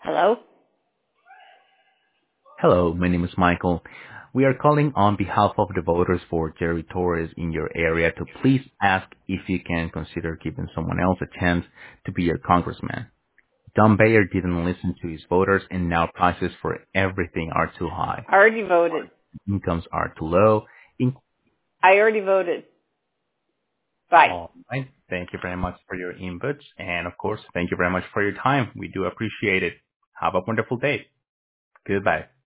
Hello? Hello, my name is Michael. We are calling on behalf of the voters for Jerry Torres in your area to please ask if you can consider giving someone else a chance to be your congressman. Don Bayer didn't listen to his voters and now prices for everything are too high. I already voted. Incomes are too low. I already voted. Bye. All right. Thank you very much for your inputs. And of course, thank you very much for your time. We do appreciate it. Have a wonderful day. Goodbye.